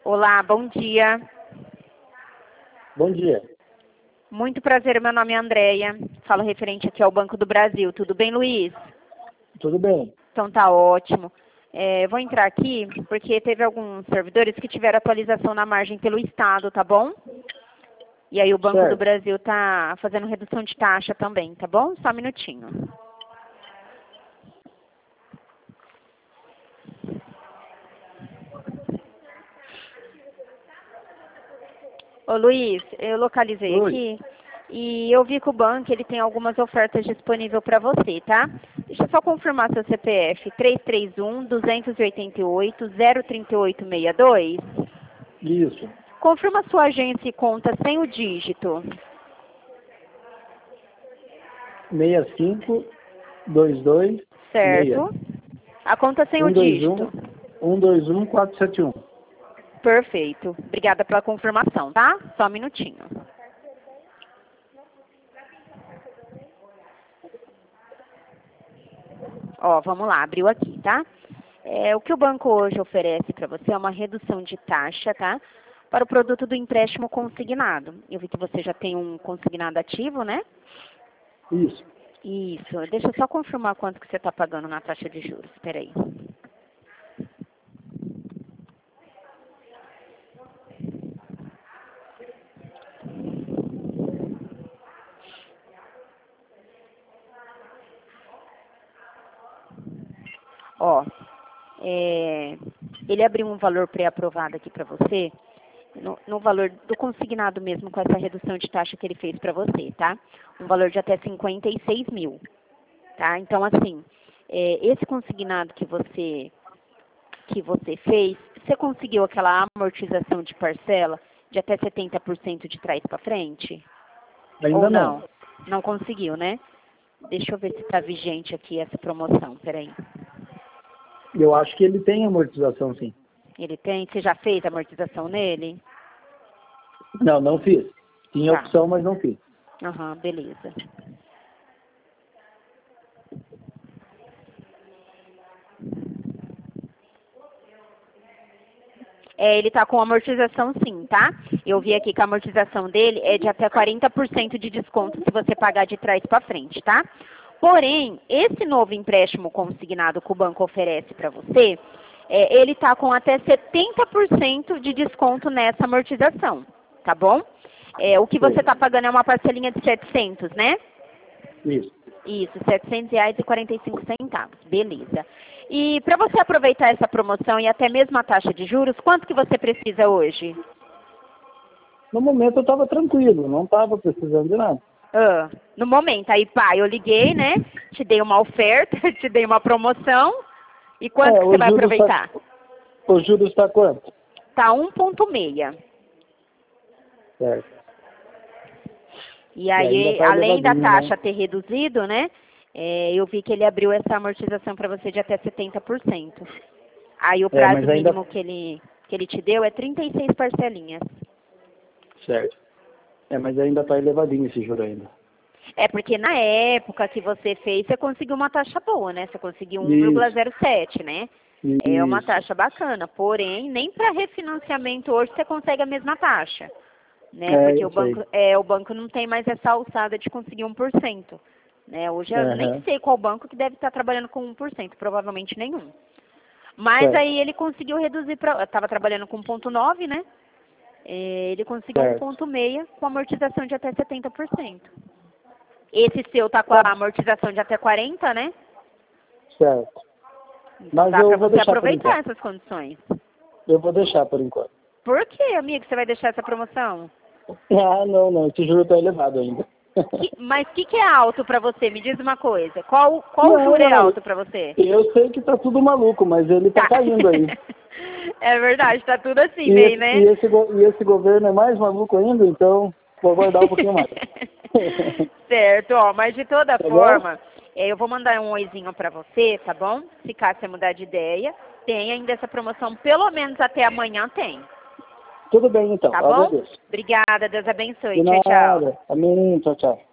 Olá, bom dia. Bom dia. Muito prazer, meu nome é Andréia. Falo referente aqui ao Banco do Brasil. Tudo bem, Luiz? Tudo bem? Então tá ótimo. Vou entrar aqui porque teve alguns servidores que tiveram atualização na margem pelo Estado, tá bom? E aí o Banco do Certo. Brasil tá fazendo redução de taxa também, tá bom? Só um minutinho. Ô Luiz, eu localizei Oi. aqui e eu vi que o banco ele tem algumas ofertas disponíveis para você, tá? Deixa eu só confirmar seu CPF, 331-288-03862. Isso. Confirma sua agência e conta sem o dígito. 6522 Certo? A conta sem o dígito. 121 471. Perfeito. Obrigada pela confirmação, tá? Só um minutinho. Ó, vamos lá, abriu aqui, tá? O que o banco hoje oferece para você é uma redução de taxa, tá? Para o produto do empréstimo consignado. Eu vi que você já tem um consignado ativo, né? Isso. Isso. Deixa eu só confirmar quanto que você está pagando na taxa de juros. Espera aí. Ó, ele abriu um valor pré-aprovado aqui para você, no valor do consignado mesmo, com essa redução de taxa que ele fez para você, tá? Um valor de até 56 mil, tá? Então, assim, esse consignado que você fez, você conseguiu aquela amortização de parcela de até 70% de trás para frente? Ainda Ou não. não? Não conseguiu, né? Deixa eu ver se está vigente aqui essa promoção, peraí. Eu acho que ele tem amortização, sim. Ele tem? Você já fez a amortização nele? Não, não fiz. Tinha Tá. opção, mas não fiz. Aham, beleza. Ele tá com amortização sim, tá? Eu vi aqui que a amortização dele é de até 40% de desconto se você pagar de trás para frente, tá? Porém, esse novo empréstimo consignado que o banco oferece para você, ele tá com até 70% de desconto nessa amortização, tá bom? O que você tá pagando é uma parcelinha de 700, né? Isso. Isso, R$ 700,45. Beleza. E para você aproveitar essa promoção e até mesmo a taxa de juros, quanto que você precisa hoje? No momento eu estava tranquilo, não estava precisando de nada. No momento, aí pá, eu liguei, né? Te dei uma oferta, te dei uma promoção. E quanto que você vai aproveitar? O juros está quanto? Tá 1,6. Certo. E aí, ainda tá além da elevadinho, taxa ter reduzido, né? Eu vi que ele abriu essa amortização para você de até 70%. Aí o prazo mas ainda... mínimo que ele te deu é 36 parcelinhas. Certo. Mas ainda está elevadinho esse juro ainda. Porque na época que você fez, você conseguiu uma taxa boa, né? Você conseguiu 1,07, né? É uma taxa bacana. Porém, nem para refinanciamento hoje você consegue a mesma taxa. Né? Porque o banco não tem mais essa alçada de conseguir 1%. Né? Hoje eu nem sei qual banco que deve estar trabalhando com 1%, provavelmente nenhum. Mas aí ele conseguiu reduzir para... Estava trabalhando com 1,9, né? Ele conseguiu 1,6 com amortização de até 70%. Esse seu tá com a amortização de até 40, né? Certo. Então dá para você aproveitar essas condições. Eu vou deixar por enquanto. Por que, amigo, você vai deixar essa promoção? Não. Esse juro está elevado ainda. Mas o que é alto para você? Me diz uma coisa. Qual juro é alto para você? Eu sei que tá tudo maluco, mas ele tá caindo aí. É verdade, tá tudo assim, meio, né? E esse governo é mais maluco ainda, então vou aguardar um pouquinho mais. Certo, mas de toda forma, eu vou mandar um oizinho para você, tá bom? Se caso você mudar de ideia, tem ainda essa promoção, pelo menos até amanhã tem. Tudo bem, então. Tá bom? Obrigada, Deus abençoe. De Tchau, tchau. nada. Amém. Tchau, tchau.